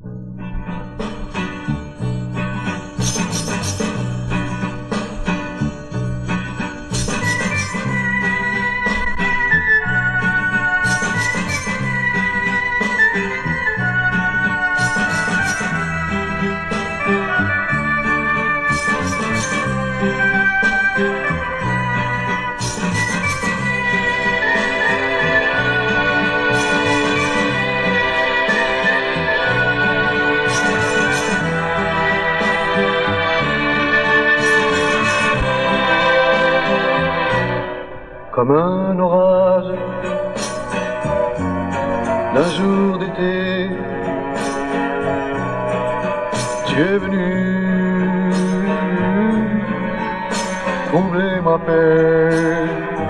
Comme un orage d'un jour d'été, tu es venu combler ma paix.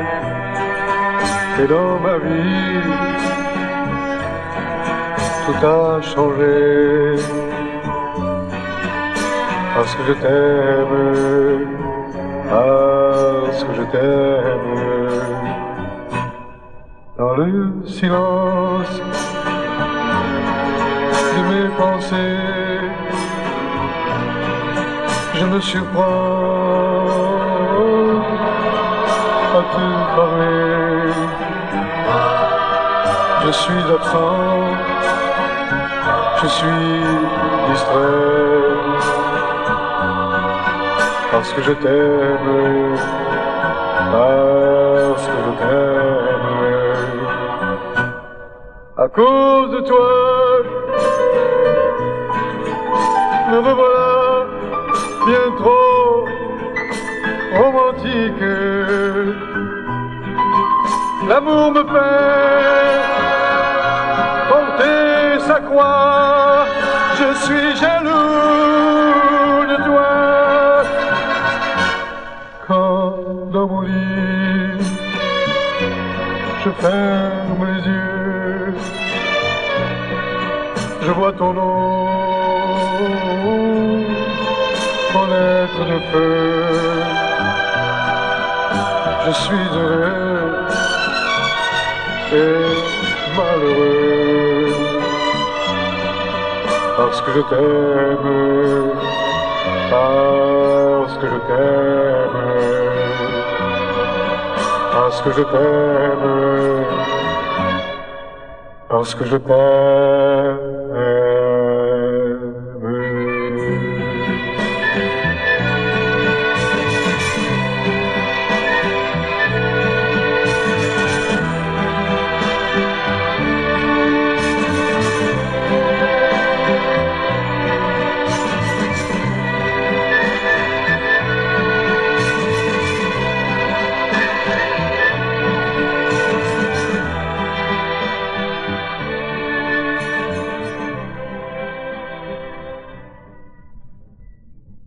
Et dans ma vie, tout a changé, parce que je t'aime, parce que je t'aime. Dans le silence de mes pensées, je me surprends à te parler. Je suis absent, je suis distrait, parce que je t'aime, parce que je t'aime. À cause de toi, me revoilà bien trop romantique. L'amour me fait porter sa croix, je suis jaloux de toi. Quand dans mon lit, je ferme les yeux, je vois ton nom en lettres de feu. Je suis heureux et malheureux, parce que je t'aime, parce que je t'aime, parce que je t'aime, parce que je t'aime.